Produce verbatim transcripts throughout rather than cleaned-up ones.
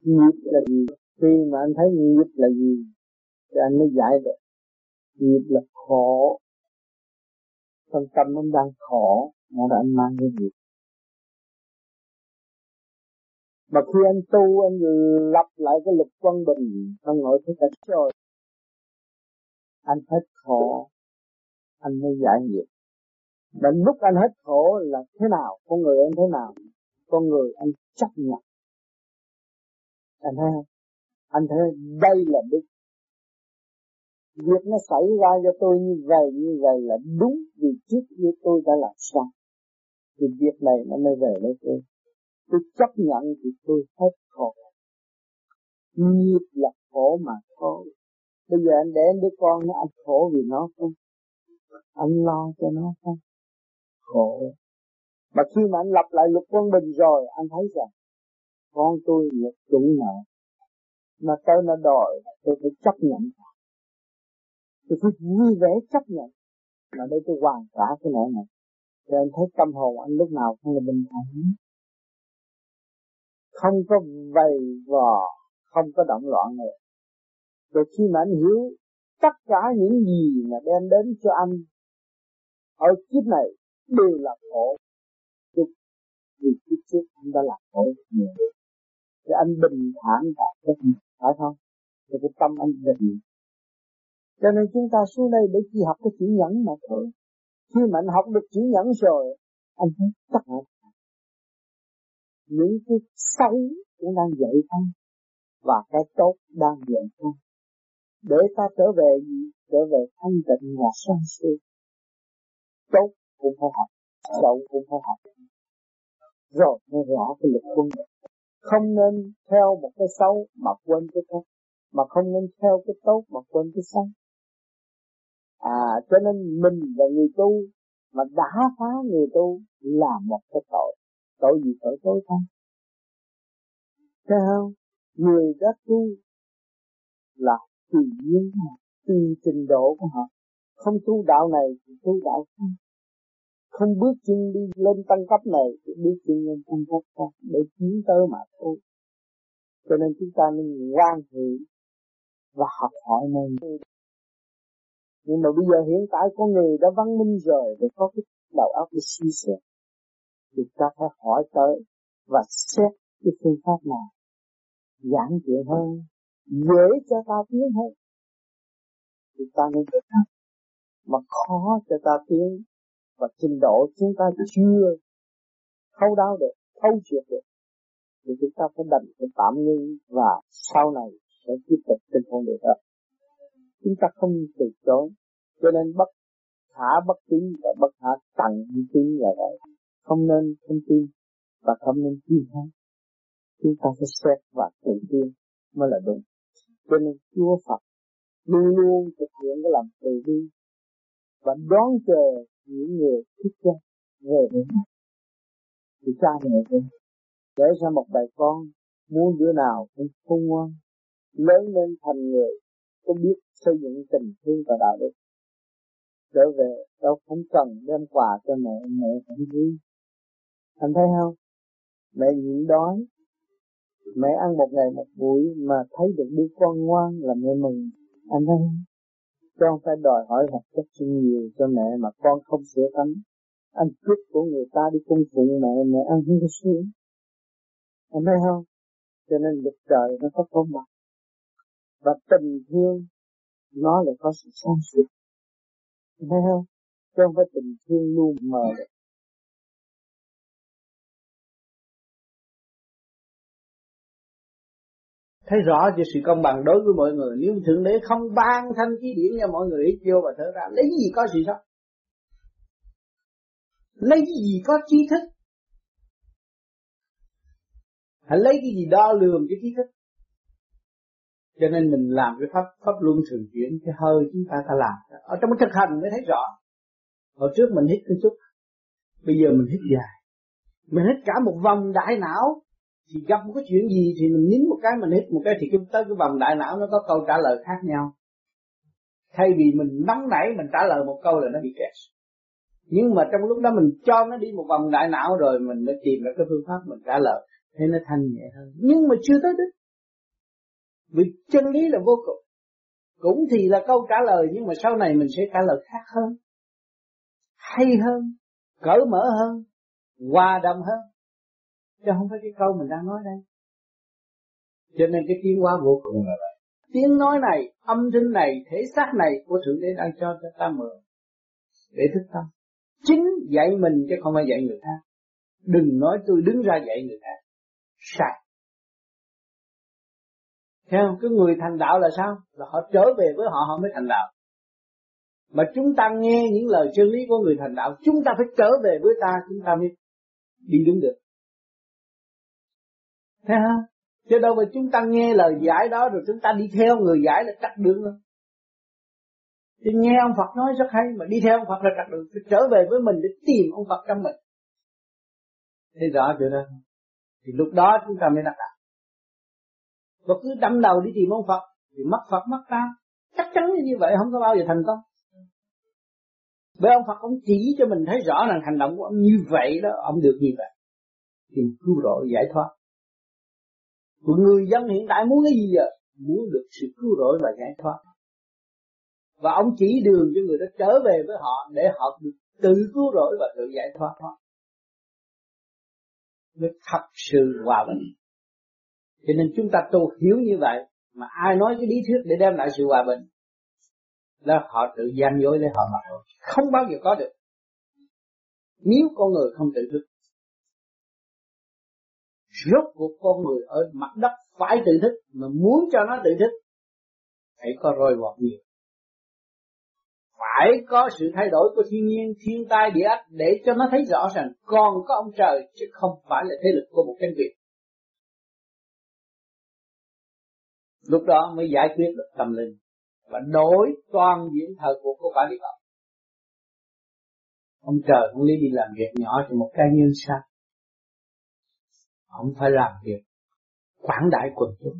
Nghiệp là gì? Khi mà anh thấy nghiệp là gì thì anh mới giải được. Nghiệp là khổ. Trong tâm anh đang khổ, mà anh mang cái nghiệp. Mà khi anh tu, anh lập lại cái lực quân bình trong nội thức cảnh rồi, anh hết khổ, anh mới giải nghiệp. Mà lúc anh hết khổ là thế nào? Con người anh thế nào? Con người anh chấp nhận. Anh thấy không? Anh thấy đây là đúng. Việc nó xảy ra cho tôi như vậy, như vậy là đúng, vì trước kia tôi đã làm sai. Thì việc này nó mới về với tôi. Tôi chấp nhận thì tôi hết khổ. Nghiệp là khổ mà thôi. Bây giờ anh để đứa con nó ăn khổ vì nó không? Anh lo cho nó không? Khổ. Mà khi mà anh lập lại luật quân bình rồi, anh thấy rằng con tôi là chủ nợ. Mà tới nó đòi, tôi phải chấp nhận. Tôi phải vui vẻ chấp nhận. Mà đây tôi hoàn trả cái nợ này. Thì anh thấy tâm hồn anh lúc nào cũng là bình thản. Không có vầy vò, không có động loạn nữa. Rồi khi mà anh hiểu tất cả những gì mà đem đến cho anh ở kiếp này đều là khổ. Vì kiếp trước anh đã làm khổ nhiều. Thì anh bình thản tại cái gì, phải không? Thì cái tâm anh bình. Cho nên chúng ta xuống đây để chỉ học cái chữ nhẫn mà thôi. Khi mà anh học được chữ nhẫn rồi, anh thấy tất cả những cái xấu cũng đang dậy thân và cái tốt đang dậy thân. Để ta trở về gì? Trở về thanh tịnh và sáng suốt. Tốt cũng phải học, xấu cũng phải học. Rồi mới rõ cái lực quân. Không nên theo một cái xấu mà quên cái tốt, mà không nên theo cái tốt mà quên cái xấu. À, cho nên mình là người tu mà đã phá người tu là một cái tội. Tội gì? Tội tối tăm. Thấy không? Người đã tu là tùy duyên, tùy trình độ của họ. Không tu đạo này thì tu đạo khác. Không bước chân đi lên tăng cấp này thì bước chân lên tăng cấp khác để tiến tới mà thôi. Cho nên chúng ta nên quan hệ và học hỏi nên. Nhưng mà bây giờ hiện tại con người đã văn minh rồi để có cái đầu óc để suy xét. Thì ta phải hỏi tới và xét cái phương pháp nào giản tiện hơn, dễ cho ta tiến hơn. Thì ta nên được học. Mà khó cho ta tiến và trình độ chúng ta chưa thấu đáo được, thấu triệt được. Thì chúng ta phải đành phải tạm ngưng và sau này sẽ tiếp tục trên con đường đó. Chúng ta không từ chối. Cho nên bất khả bất tín và bất khả tận tín là vậy. Không nên không tin và không nên tin hết. Chúng ta phải xét và tự tin mới là đúng. Cho nên Chúa Phật luôn luôn thực hiện cái lòng từ bi và đón chờ những người thích chân về đến mình. Thì cha mẹ vậy, để ra một bài con muốn đứa nào cũng khôn ngoan, lớn lên thành người có biết xây dựng tình thương và đạo đức. Trở về đâu không cần đem quà cho mẹ, mẹ cũng vui. Anh thấy không? Mẹ nhịn đói, mẹ ăn một ngày một buổi mà thấy được đứa con ngoan là mẹ mừng. Anh thấy không? Chứ không phải đòi hỏi vật chất nhiều cho mẹ mà con không sửa tánh. Anh cướp của người ta đi cung phụng mẹ, mẹ ăn không có sướng. Anh thấy không? Cho nên lực trời nó có công bằng. Và tình thương nó lại có sự sáng suốt. Anh thấy không? Chứ không phải tình thương luôn mờ được. Thấy rõ cho sự công bằng đối với mọi người. Nếu Thượng Đế không ban thanh khí điển cho mọi người hít vô và thở ra, lấy gì có sự sống? Lấy cái gì có trí thức? Hãy lấy cái gì đo lường cái trí thức? Cho nên mình làm cái pháp pháp luân thường chuyển, cái hơi chúng ta ta làm. Ở trong cái thực hành mới thấy rõ. Hồi trước mình hít một chút, bây giờ mình hít dài. Mình hít cả một vòng đại não. Thì gặp một cái chuyện gì thì mình nín một cái, mình hít một cái thì tới cái vòng đại não nó có câu trả lời khác nhau. Thay vì mình nóng nảy mình trả lời một câu là nó bị kẹt. Nhưng mà trong lúc đó mình cho nó đi một vòng đại não rồi mình mới tìm ra cái phương pháp mình trả lời, thế nó thanh nhẹ hơn. Nhưng mà chưa tới đích. Vì chân lý là vô cùng. Cũng thì là câu trả lời, nhưng mà sau này mình sẽ trả lời khác hơn, hay hơn, cởi mở hơn, hòa đồng hơn, chứ không phải cái câu mình đang nói đây. Cho nên cái tiến hóa vô cùng là vậy. Tiếng nói này, âm thanh này, thể xác này của Thượng Đế đang cho cho ta mượn để thức tâm. Chính dạy mình chứ không phải dạy người khác. Đừng nói tôi đứng ra dạy người khác, sai. Thấy không? Cái người thành đạo là sao? Là họ trở về với họ, họ mới thành đạo. Mà chúng ta nghe những lời chân lý của người thành đạo, chúng ta phải trở về với ta, chúng ta mới đi đúng được. Thấy không? Chứ đâu mà chúng ta nghe lời giải đó rồi chúng ta đi theo người giải là trật đường đâu. Chứ nghe ông Phật nói rất hay, mà đi theo ông Phật là trật đường. Phải trở về với mình để tìm ông Phật trong mình. Thấy rõ chưa đó? Thì lúc đó chúng ta mới đắc đạo. Và cứ đâm đầu đi tìm ông Phật thì mất Phật mất ta. Chắc chắn như vậy không có bao giờ thành công. Bởi ông Phật ông chỉ cho mình thấy rõ rằng hành động của ông như vậy đó, ông được như vậy. Tìm cứu rỗi giải thoát. Của người dân hiện tại muốn cái gì giờ? Muốn được sự cứu rỗi và giải thoát. Và ông chỉ đường cho người đó trở về với họ để họ được tự cứu rỗi và tự giải thoát họ. Mới thật sự hòa bình. Cho nên chúng ta tu hiểu như vậy, mà ai nói cái lý thuyết để đem lại sự hòa bình, là họ tự gian dối lấy họ mà thôi, không bao giờ có được. Nếu con người không tự thức, rốt cuộc con người ở mặt đất phải tự thức, mà muốn cho nó tự thức, phải có roi vọt nhiều, phải có sự thay đổi của thiên nhiên, thiên tai địa ách để cho nó thấy rõ rằng còn có ông trời chứ không phải là thế lực của một cánh quyền. Lúc đó mới giải quyết được tâm linh và đổi toàn diện thời cuộc của quả địa cầu. Ông trời không lý đi làm việc nhỏ cho một cá nhân sao? Ông phải làm việc quảng đại quần chúng.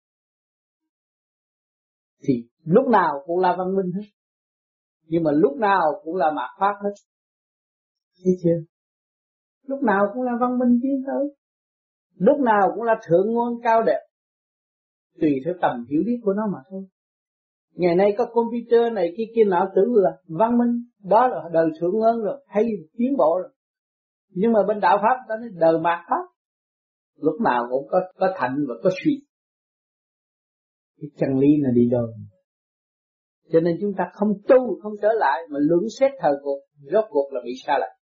Thì lúc nào cũng là văn minh hết, nhưng mà lúc nào cũng là mạt pháp hết. Thấy chưa? Lúc nào cũng là văn minh tiến tới, lúc nào cũng là thượng ngôn cao đẹp, tùy theo tầm hiểu biết của nó mà thôi. Ngày nay có computer này kia kia nào tưởng là văn minh, đó là đời thượng ngôn rồi, hay tiến bộ rồi. Nhưng mà bên đạo pháp đó là đời mạt pháp, lúc nào cũng có có thành và có suy. Cái chân lý là đi đôi. Cho nên chúng ta không tu, không trở lại mà luận xét thời cuộc, rốt cuộc là bị sa lệch.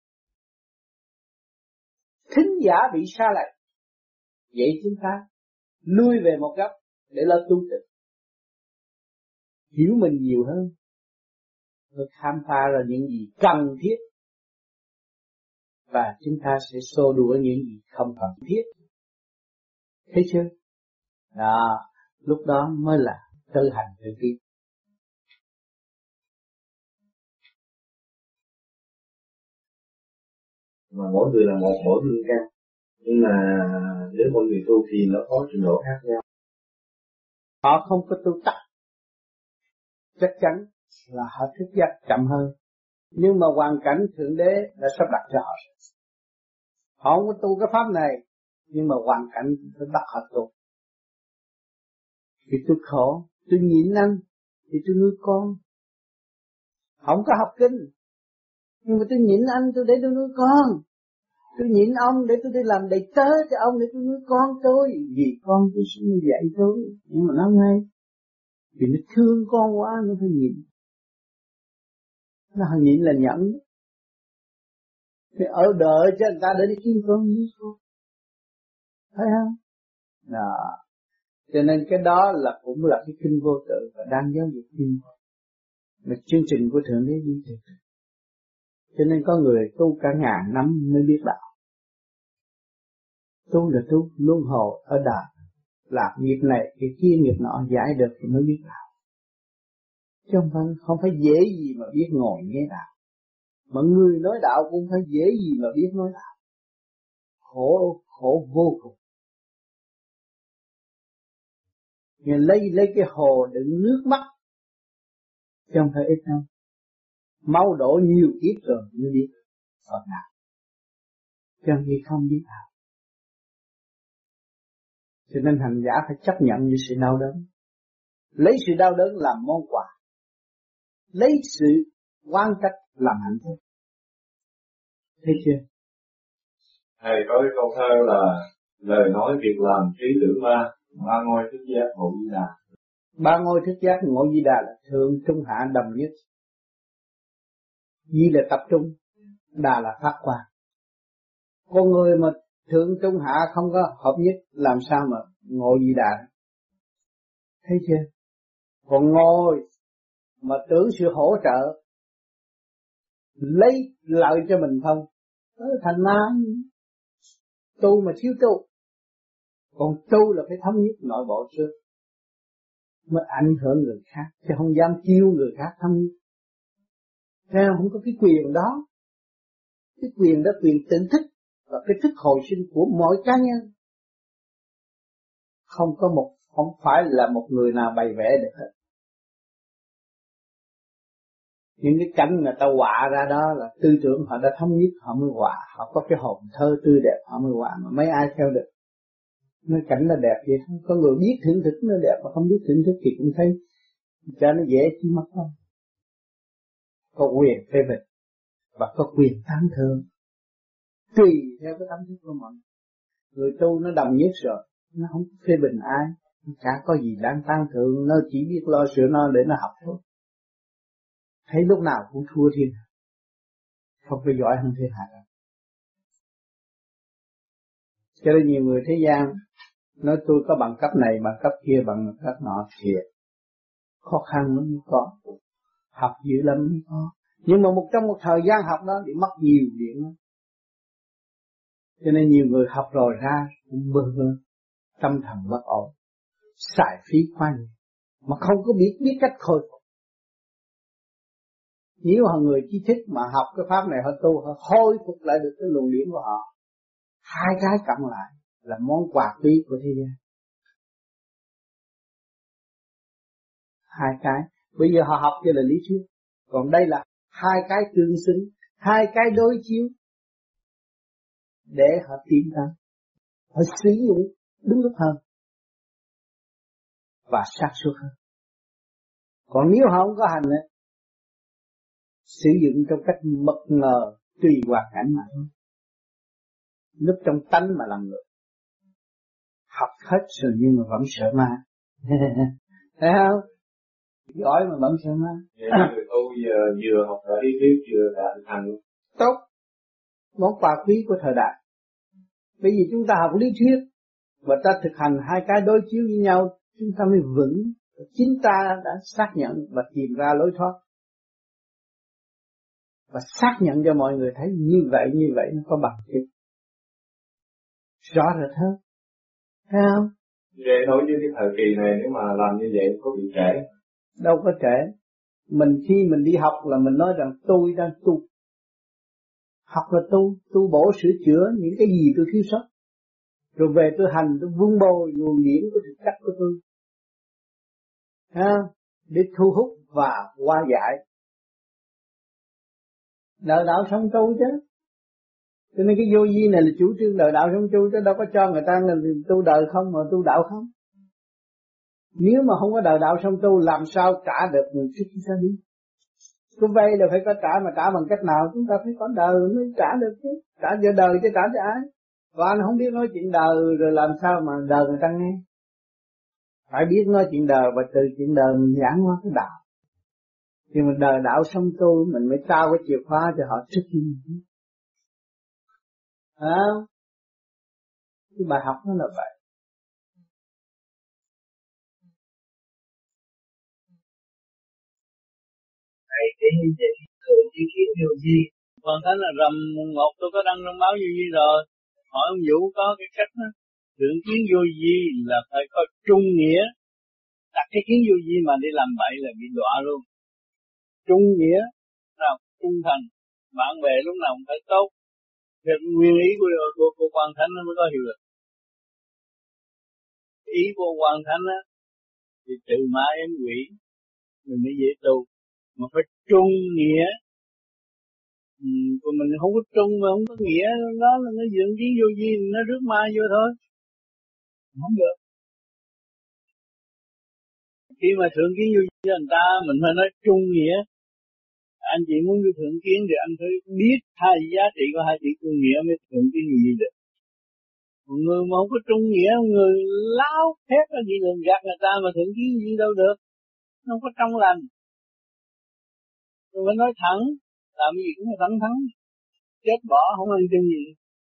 Thính giả bị sa lệch, vậy chúng ta lui về một góc để lo tu tịnh, hiểu mình nhiều hơn, rồi khám phá ra những gì cần thiết, và chúng ta sẽ xô đuổi những gì không cần thiết. Thấy chưa? Đó, lúc đó mới là tự hành tự tiến. Mà mỗi người là một, mỗi hương căn, nhưng mà nếu mỗi người tu thì nó có trình độ khác nhau. Họ không có tu tập, chắc chắn là họ thức giấc chậm hơn, nhưng mà hoàn cảnh Thượng Đế đã sắp đặt cho họ. Họ không có tu cái pháp này, nhưng mà hoàn cảnh phải bắt họ tu. Vì tôi khổ, tôi nhịn ăn thì tôi nuôi con. Không có học kinh, nhưng mà tôi nhịn ăn tôi để tôi nuôi con. Tôi nhịn ông để tôi đi làm đầy tớ cho ông để tôi nuôi con tôi. Vì con tôi sinh như vậy thôi. Nhưng mà nó ngay, vì nó thương con quá nó phải nhịn. Nó nhịn là nhẫn. Thì ở đợi cho người ta để đi kiếm con nuôi con. Thấy không? Đó. Cho nên cái đó là cũng là cái kinh vô tự và đang giáo dục kinh. Mà chương trình của Thượng Đế đi được. Cho nên có người tu cả ngàn năm mới biết đạo. Tu là tu luân hồi ở đời, làm nghiệp này cái kia nghiệp nọ giải được thì mới biết đạo. Chứ không phải, không phải dễ gì mà biết ngồi nghe đạo. Mà người nói đạo cũng phải dễ gì mà biết nói đạo. Khổ, khổ vô cùng. Người lấy lấy cái hồ đựng nước mắt, chứ không phải ít đâu. Máu đổ nhiều kiếp rồi mới biết Phật đạo. Chứ không biết không biết đạo. Cho nên hành giả phải chấp nhận những sự đau đớn, lấy sự đau đớn làm món quà, lấy sự quan trách làm hạnh phúc. Thấy chưa? Thầy có cái câu thơ là lời nói việc làm trí tưởng ba, ba ngôi thức giác ngộ Di Đà. Ba ngôi thức giác ngộ Di Đà là thượng trung hạ đồng nhất. Di là tập trung, Đà là phát quang. Con người mà thượng trung hạ không có hợp nhất làm sao mà ngộ Di Đà? Thấy chưa? Còn ngồi mà tưởng sự hỗ trợ, lấy lợi cho mình không, đó thành ma. Tu mà thiếu tu. Còn tu là phải thống nhất nội bộ trước mới ảnh hưởng người khác, chứ không dám kêu người khác thống nhất. Thế không có cái quyền đó. Cái quyền đó quyền tự thức và cái thức hồi sinh của mỗi cá nhân. Không có một, không phải là một người nào bày vẽ được hết. Những cái cảnh người ta họa ra đó là tư tưởng họ đã thống nhất, họ mới họa, họ có cái hồn thơ tươi đẹp họ mới họa, mà mấy ai theo được. Nói cảnh là đẹp vậy không, có người biết thưởng thức nó đẹp mà không biết thưởng thức thì cũng thấy cho nó dễ chi mất không. Có quyền phê bình và có quyền tán thưởng tùy theo cái tâm thức của mọi người. Người tu nó đồng nhất rồi, nó không phê bình ai, chả có gì đáng tán thưởng, nó chỉ biết lo sửa nó để nó học thôi. Thấy lúc nào cũng thua thiên hạ, không phải giỏi hơn thiên hạ. Cho nên nhiều người thế gian nói tôi có bằng cấp này, bằng cấp kia, bằng cấp nọ, thiệt khó khăn mới có, học dữ lắm mới có. Nhưng mà một trong một thời gian học đó thì mất nhiều điện đó. Cho nên nhiều người học rồi ra cũng bơ vơ, tâm thần bất ổn, xài phí quá nhiều, mà không có biết biết cách khôi phục. Nếu họ người trí thức mà học cái pháp này họ tu, họ khôi phục lại được cái luồng điển của họ. Hai cái cộng lại là món quà quý của thế gian. Hai cái, bây giờ họ học cho là lý thuyết, còn đây là hai cái tương xứng, hai cái đối chiếu để họ tiến tới, họ sử dụng đúng lúc hơn và sáng suốt hơn. Còn nếu họ không có hành ấy, sử dụng trong cách bất ngờ tùy hoàn cảnh mà thôi, núp trong tánh mà làm người, học hết rồi nhưng mà vẫn sợ ma. Thấy không? Giỏi mà vẫn sợ ma. Vậy người tu giờ vừa học cả lý thuyết vừa đã thực hành luôn. Tốt, món quà quý của thời đại. Bởi vì chúng ta học lý thuyết và ta thực hành hai cái đối chiếu với nhau, chúng ta mới vững. Chính ta đã xác nhận và tìm ra lối thoát, và xác nhận cho mọi người thấy như vậy như vậy nó có bằng chứng rõ rệt hơn. Thấy không? Vậy đối với cái thời kỳ này nếu mà làm như vậy có bị trễ? Đâu có trễ. Mình khi mình đi học là mình nói rằng tôi đang tu. Học là tu, tu bổ sửa chữa những cái gì tôi thiếu sót. Rồi về tôi hành, tôi vun bồi nguồn điển của thực chất của tôi. Ha? Để thu hút và hóa giải. Đời đạo sống tu chứ. Cho nên cái vô vi này là chủ trương đời đạo sống tu chứ đâu có cho người ta tu đời không mà tu đạo không. Nếu mà không có đời đạo sống tu làm sao trả được người trước khi ra đi. Cứ vay là phải có trả, mà trả bằng cách nào? Chúng ta phải có đời mới trả được chứ. Trả cho đời chứ trả cho ai? Và anh không biết nói chuyện đời rồi làm sao mà đời người ta nghe. Phải biết nói chuyện đời và từ chuyện đời mình giảng hóa cái đạo. Thì mình đời đạo sống tu mình mới trao cái chìa khóa cho họ trước khi mình. À, cái bài học nó là vậy. Thầy để như vậy thường ý kiến vô vi. Còn thế là rầm một tôi có đăng trong báo vô vi rồi. Hỏi ông Vũ có cái cách đó. Thượng kiến vô vi là phải có trung nghĩa. Đặt cái kiến vô vi mà đi làm bậy là bị đọa luôn. Trung nghĩa, nào trung thành, bạn bè lúc nào cũng phải tốt. Thì nguyên ý của của, của Quan Thánh nó mới có hiệu lực. Ý của Quan Thánh á thì trừ ma ém quỷ mình mới dễ tu, mà phải trung nghĩa. Ừ, còn mình không có trung mà không có nghĩa đó là nó dựng kiến vô vi, nó rước ma vô thôi, không được. Khi mà thượng kiến vô với người ta, mình phải nói trung nghĩa. Anh chị muốn vô thượng kiến thì anh phải biết hai giá trị của hai chữ trung nghĩa mới thượng kiến vô gì được. Một người mà không có trung nghĩa, người láo phép là gì lường gạt người ta mà thượng kiến gì đâu được. Nó không có trong lành. Rồi phải nói thẳng, làm gì cũng phải thẳng thắn. Chết bỏ không ăn chân gì.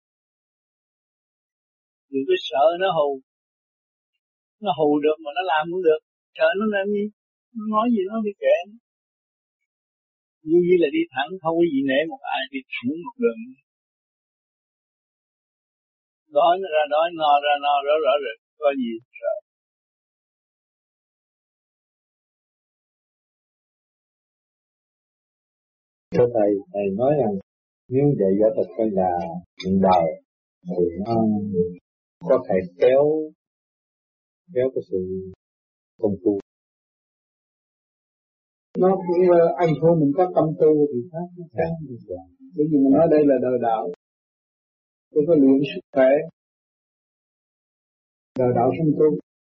Đừng có sợ nó hù. Nó hù được mà nó làm cũng được. Sợ nó làm gì? Nó nói gì nó đi kệ. Như như là đi thẳng, không có gì nể một ai, đi thẳng một đường. Đói nó ra đói, no ra no, rõ rõ rồi, có gì sợ. Thưa Thầy, Thầy nói rằng nếu dạy võ thuật hay là hiện đời thì nó có thể kéo kéo cái sự công phu. Nó cũng anh thôi mình có tâm tu thì khác nó khác. Bởi vì mình nói đây là đời đạo, tôi có luyện sức khỏe, đời đạo không tu.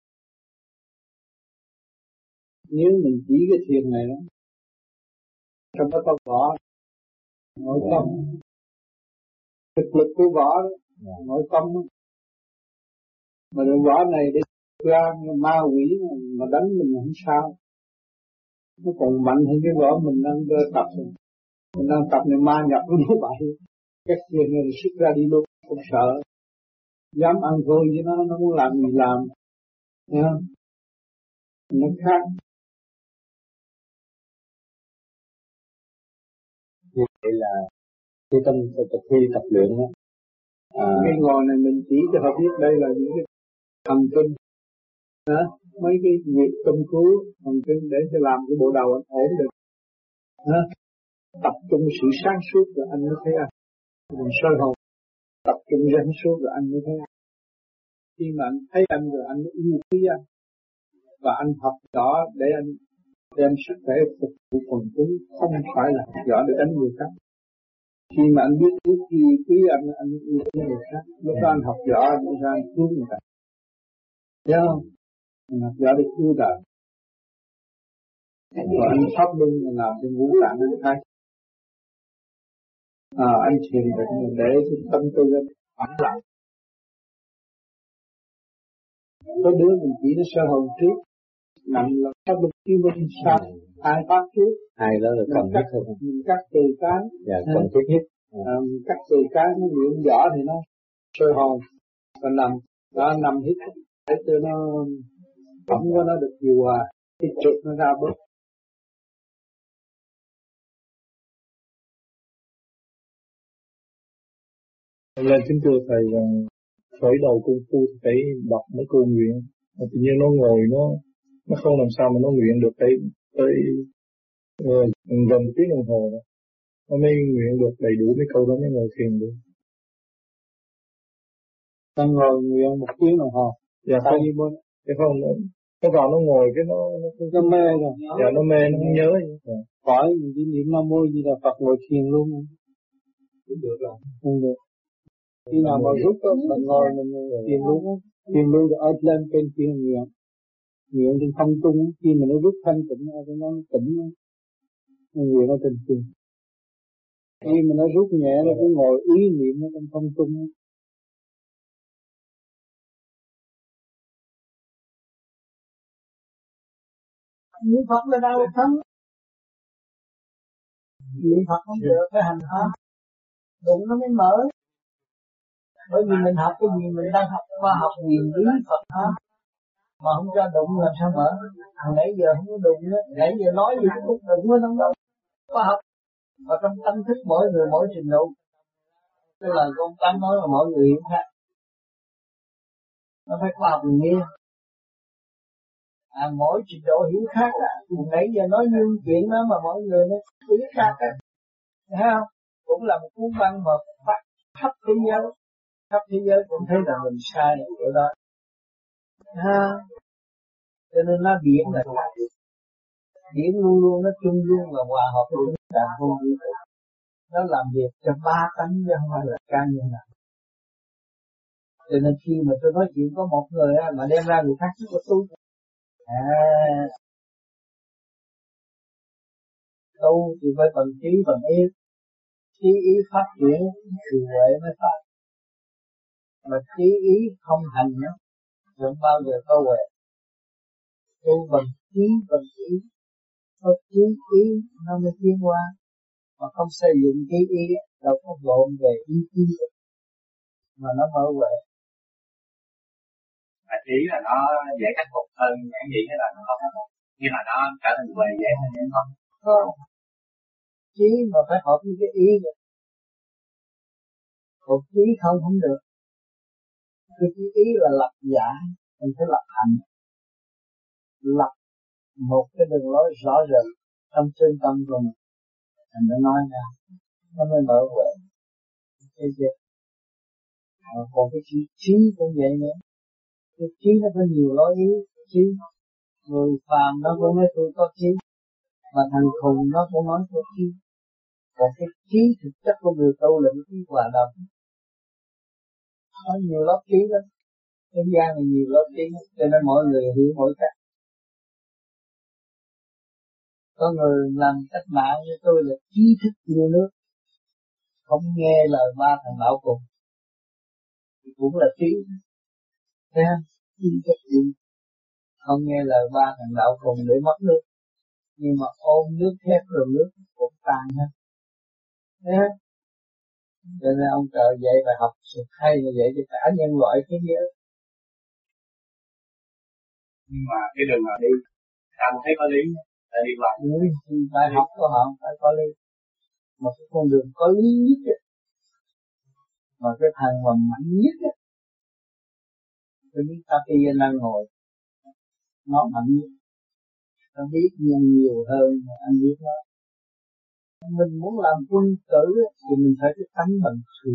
Nếu mình chỉ cái thiền này đó, trong đó có võ, nội tâm, thực lực của võ đó, nội tâm đó. Mà đường võ này để ra ma quỷ mà đánh mình không sao. Nó còn mạnh hơn cái võ mình đang tập rồi. Mình đang tập này ma nhập nó nói bậy. Các thiền này sức ra đi luôn, không sợ. Dám ăn thôi với nó, nó muốn làm gì làm. Thấy không? Nó khác. Như vậy là khi tâm tập khi tập luyện á, à, cái ngồi này mình chỉ cho họ biết đây là những cái thần kinh, đó, mấy cái việc tâm cứu thần kinh để cho làm cái bộ đầu anh ổn được, đó. Tập trung sự sáng suốt rồi anh mới thấy anh, mình soi hồn, tập trung sáng suốt rồi anh mới thấy anh. Khi mà anh thấy anh rồi anh mới yêu quý anh, và anh học rõ để anh đem sức khỏe phục vụ quần chúng, không phải là học rõ để đánh người khác. Khi mà anh biết yêu quý, quý anh, anh yêu quý người khác, lúc đó anh học rõ anh mới ra anh cứu người ta. Thấy không? Anh học rõ để cứu đời. Và anh pháp luân là làm cho ngũ tạng anh khai. À, anh thiền định để cho tâm tư anh phẳng lại. Có đứa mình chỉ nó sơ hồn trước, nặng là pháp luân chi minh sao, ai phát trước. Ai đó là cần thiết hơn. Mình cắt từ cái. Dạ, cần thiết nhất. À, mình cắt từ cái, nó luyện võ thì nó sôi hồn. Và nằm, đó nằm hít, để cho nó tổng của nó được điều hòa, cái trượt nó ra bớt. Lên kính thưa Thầy, khởi đầu công phu phải đọc mấy câu nguyện, tự nhiên nó ngồi nó nó không làm sao mà nó nguyện được tới tới uh, gần một tiếng đồng hồ đó. Nó mới nguyện được đầy đủ mấy câu đó mới ngồi thiền được. Ta ngồi nguyện một tiếng đồng hồ. Dạ tại không, vì bên cái không nó, nó vào nó ngồi cái nó nó, nó mê rồi. Dạ nó mê nó không nhớ gì. Dạ. Khỏi mình chỉ niệm Nam Mô Di Đà Phật ngồi thiền luôn. Cũng được rồi. Không được. Khi nào mà rút đó, mình ngồi mình thiền luôn á. Thiền luôn rồi ở lên trên thiền nguyện. Nguyện trên không trung, khi mà nó rút thanh tịnh ra cho nó tỉnh, nó nguyện nó trên thiền. Khi mà nó rút nhẹ nó cứ ngồi ý niệm nó trong không trung. Niệm Phật là đâu thấm. Niệm Phật không được, cái hành pháp đụng nó mới mở. Bởi vì mình học cái gì mình đang học khoa học nguyên lý Phật pháp mà không cho đụng làm sao mở. Hồi nãy giờ không có đụng nữa, nãy giờ nói gì cũng không đụng nữa, không đâu. Khoa học và trong tâm thức mỗi người mỗi trình độ. Cái lời con Tám nói là mỗi người hiểu khác. Nó phải khoa học nguyên lý. À, mỗi trình độ hiểu khác à. Nãy giờ nói như chuyện đó mà mỗi người nó hiểu khác á. Thấy không? Cũng là một cuốn văn mà phát khắp thế giới. Khắp thế giới cũng thấy là mình sai ở chỗ đó. Ha. Cho nên nó điển là khác. Điển luôn luôn nó chung luôn là hòa hợp với cả không vũ trụ. Nó làm việc cho ba tánh chứ không phải là cá nhân nào. Cho nên khi mà tôi nói chuyện có một người á, mà đem ra người khác chứ có tôi. À, tu thì phải bằng trí bằng ý, trí ý phát triển thì huệ mới phát, mà trí ý không hành nữa không bao giờ có huệ. Tu bằng trí bằng ý, có trí ý nó mới tiến qua, mà không xây dựng trí ý đâu có lộn về ý chí mà nó mở huệ. Mà trí là nó dễ khắc phục hơn những gì hay là nó không khắc phục, nhưng mà nó trở thành huệ dễ hơn hay không? Không, trí mà phải hợp với cái ý rồi. Còn trí không không được. Cái ý là lập giả, mình phải lập hành, lập một cái đường lối rõ rệt trong chân tâm của mình, mình đã nói ra, nó mới mở huệ. Thấy chưa? À, còn cái trí, trí cũng vậy nữa, cái trí nó có nhiều lối ý, trí người phàm nó cũng nói tôi có trí, mà thằng khùng nó cũng nói có trí. Còn cái trí thực chất của người tu là cái trí hòa đồng, có nhiều lớp trí lắm. Thế gian này nhiều lớp trí, cho nên mỗi người hiểu mỗi cách. Có người làm cách mạng như tôi là trí thức yêu nước, không nghe lời ba thằng lão cùng, thì cũng là trí. Thấy không? Trí thức yêu, không nghe lời ba thằng lão cùng để mất nước, nhưng mà ôm nước thép rồi nước cũng tan hết. Thấy không? Cho nên ông trời dạy bài học sự hay như vậy cho cả nhân loại thế giới. Nhưng mà cái đường nào đi ta cũng thấy có lý, ta đi vào ừ, bài học của họ phải có lý, mà cái con đường có lý nhất ấy, mà cái thằng mà mạnh nhất ấy, tôi biết ta khi anh đang ngồi nó mạnh nhất, nó biết nhiều nhiều hơn mà anh biết nó. Mình muốn làm quân tử thì mình phải cái tánh bằng thủy,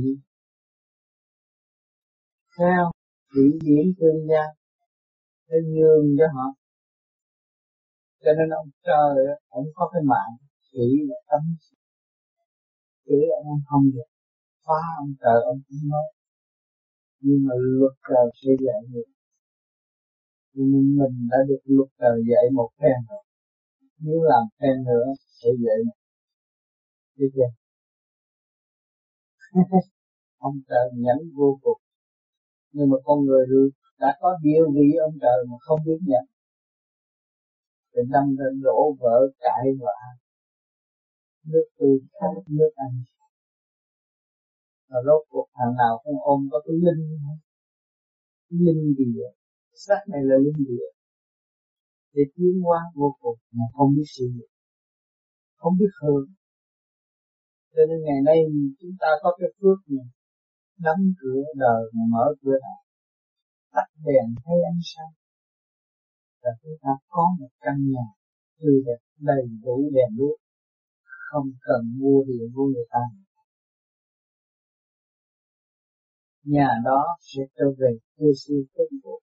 sao thủy điển thương gia để nhường cho họ. Cho nên ông trời ông có cái mạng thủy là tánh, thủy ông không được phá ông trời ông cũng nói, nhưng mà luật trời sẽ dạy được. Nhưng mình đã được luật trời dạy một phen rồi, nếu làm phen nữa sẽ dạy một. Biết chưa? Ông trời nhẫn vô cùng, nhưng mà con người đã có địa vị ông trời mà không biết nhận, thì đâm ra đổ vỡ cãi vã, nước tươi khác nước ăn. Và rốt cuộc thằng nào cũng ôm có cái linh, linh gì vậy? Sắc này là linh gì vậy? Để tiến hóa vô cùng mà không biết sự việc, không biết hơn. Cho nên ngày nay chúng ta có cái phước này, đóng cửa đời mà mở cửa lại, tắt đèn thấy ánh sáng, là chúng ta có một căn nhà tươi đẹp đầy đủ đèn đuốc, không cần mua điện của người ta. Nhà đó sẽ trở về cơ sư kết bộ,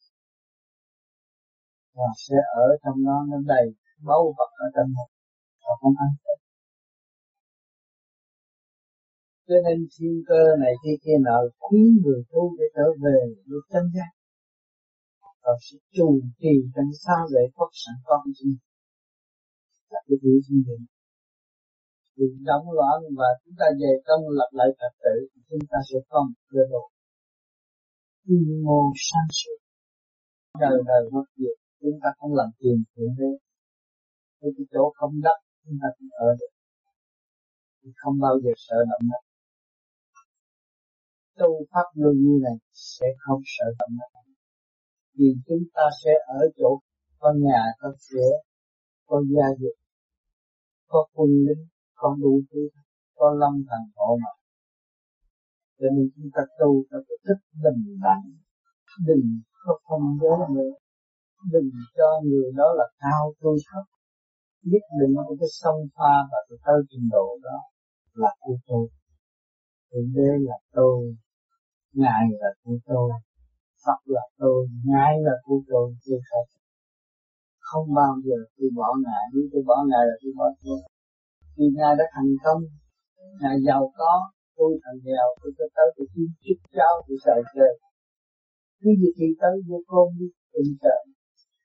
và sẽ ở trong đó nó đầy báu vật ở trong đó, và không ăn hết. Cho nên thiên cơ này kia kia nợ khuyến người tu để trở về với chân giác, và sẽ trù trì trong sao để phát sẵn con chúng là cái điều gì vậy? Đừng động loạn và chúng ta về công lập lại trật tự, chúng ta sẽ có một cơ độ quy mô sáng suốt, đời đời mất diệt. Chúng ta không làm tiền thiện thế, cái chỗ không đất chúng ta cũng ở được, không bao giờ sợ động đất. Tu pháp luân như này sẽ không sợ động đất, vì chúng ta sẽ ở chỗ có nhà, có cửa, có gia đình, có quân lính, có đủ thứ, có lâm thần hộ mà. Cho nên chúng ta tu ta phải thích bình đẳng, đừng có phân giới nữa, đừng cho người đó là cao tôi thấp, biết đừng có cái sông pha và cái tới trình độ đó là của tôi, thượng đế là tôi, ngài là của tôi, Phật là tôi, ngài là của tôi, tôi không không bao giờ tôi bỏ ngài. Nếu tôi bỏ ngài là tôi bỏ tôi, vì ngài đã thành công, ngài giàu có, tôi thành nghèo, tôi sẽ tới tôi kiếm chức cháu tôi xài chơi, cứ việc gì tới vô con đi tình trời.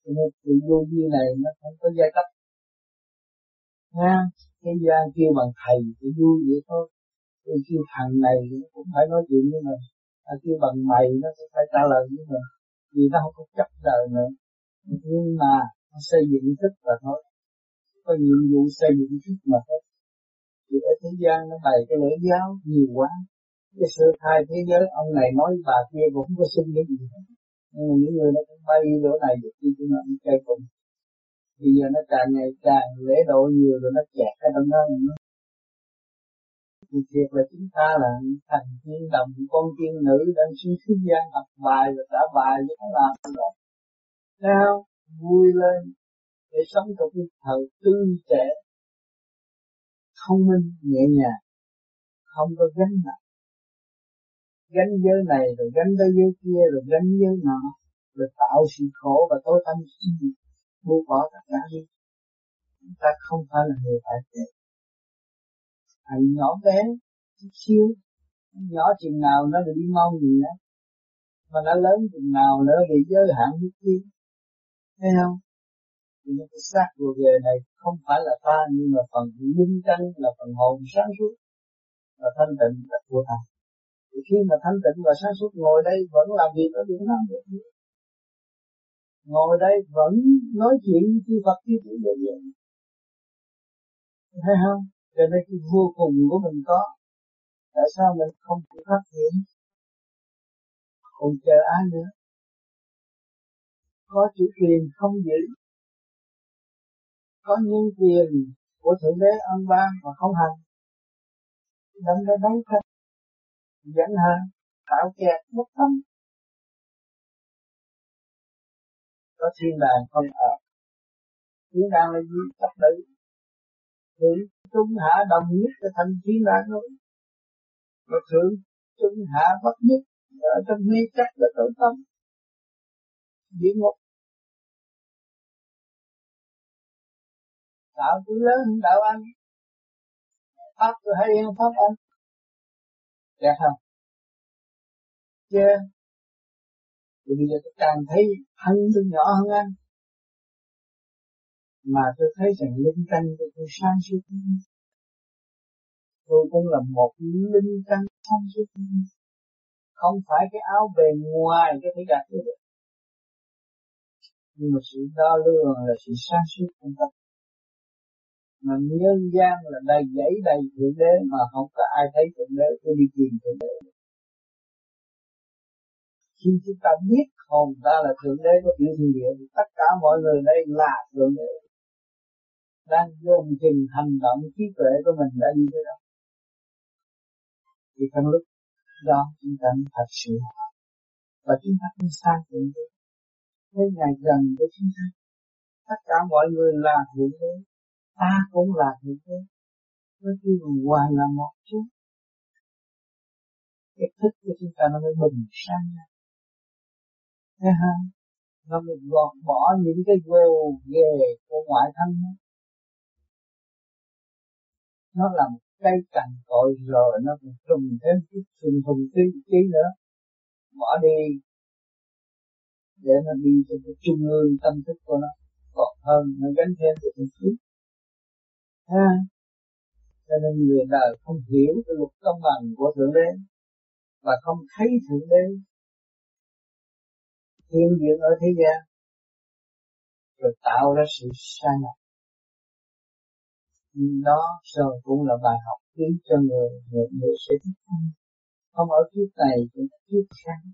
Cho nên sự vô vi này nó không có giai cấp nha. Thế gian kêu bằng thầy thì vui vậy thôi, tôi kêu thằng này nó cũng phải nói chuyện với mình, à, kêu bằng mày nó cũng phải trả lời với mình, vì nó không có chấp đời nữa. Nhưng mà nó xây dựng thức là thôi, có nhiệm vụ xây dựng thức mà thôi. Thì ở thế gian nó bày cái lễ giáo nhiều quá, cái sơ khai thế giới ông này nói bà kia cũng không có xin cái gì hết. Nhưng mà những người nó cũng bay lỗ này được đi cho nó đi chơi cùng. Bây giờ nó càng ngày càng lễ độ nhiều rồi nó chẹt cái đông hơn nữa. Thì thiệt là chúng ta là thành tiên đồng con tiên nữ đang xuống thế gian học bài và trả bài cho nó làm rồi. Sao? Vui lên để sống trong cái thời tươi trẻ, thông minh, nhẹ nhàng, không có gánh nặng. Gánh giới này rồi gánh tới giới kia rồi gánh giới nọ, rồi tạo sự khổ và tối tâm sinh, buông bỏ tất cả đi. Chúng ta không phải là người phải thế. Hãy nhỏ bé, chút xíu, nhỏ chừng nào nó được đi mau gì nữa, mà nó lớn chừng nào nữa bị giới hạn nhất kia, thấy không? Thì cái xác của người này không phải là ta, nhưng mà phần linh căn là phần hồn sáng suốt và thanh tịnh là của ta. Thì khi mà thanh tịnh và sáng suốt ngồi đây vẫn làm việc ở Việt Nam được, ngồi đây vẫn nói chuyện với chư Phật chư Chủ được vậy, thấy không? Cho nên cái vô cùng của mình có, tại sao mình không chịu phát hiện? Không chờ ai nữa, có chủ quyền không giữ, có nhân quyền của Thượng Đế ân ban mà không hành, đâm ra đấu tranh, dẫn hạ, tạo kẹt mất tâm. Có thiên đàng không ở, thiên đàng là gì? Tập tự, thượng trung hạ đồng nhất là thành thiên đàng thôi. Và thượng trung hạ bất nhất ở trong mê chấp là tối tâm, địa ngục. Đạo tôi lớn hơn đạo anh, pháp tôi hay hơn pháp anh, đẹp không? Chứ thì bây giờ tôi càng thấy thân tôi nhỏ hơn anh, mà tôi thấy rằng linh căn của tôi sáng suốt, tôi cũng là một linh căn sáng suốt, không phải cái áo bề ngoài cái thể gạt được, nhưng mà sự đo lường là sự sáng suốt trong tâm. Mà nhân gian là đầy dẫy đầy thượng đế mà không có ai thấy thượng đế, tôi đi tìm thượng đế. Khi chúng ta biết hồn ta là thượng đế của tiểu thiên địa thì tất cả mọi người đây là thượng đế, đang gồm chừng hành động trí tuệ của mình đã như thế đó. Thì trong lúc đó chúng ta thật sự và chúng ta không xa thượng đế. Thế ngày gần của chúng ta, tất cả mọi người là thượng đế, ta cũng là thượng đế, với khi hòa là một chứ. Cái thức của chúng ta nó mới bình sáng ra, thấy không? Nó mới gọt bỏ những cái gồ ghề của ngoại thân đó. Nó là một cây cành cội rồi nó còn trùng thêm chút trùng thùng tí tí nữa, bỏ đi để nó đi cho cái trung ương tâm thức của nó, còn hơn nó gánh thêm được một chút. Ha, cho nên người đời không hiểu cái luật công bằng của thượng đế và không thấy thượng đế hiện diện ở thế gian, rồi tạo ra sự sai lầm. Đó rồi cũng là bài học khiến cho người người, người sẽ thích không, không ở kiếp này cũng kiếp khác.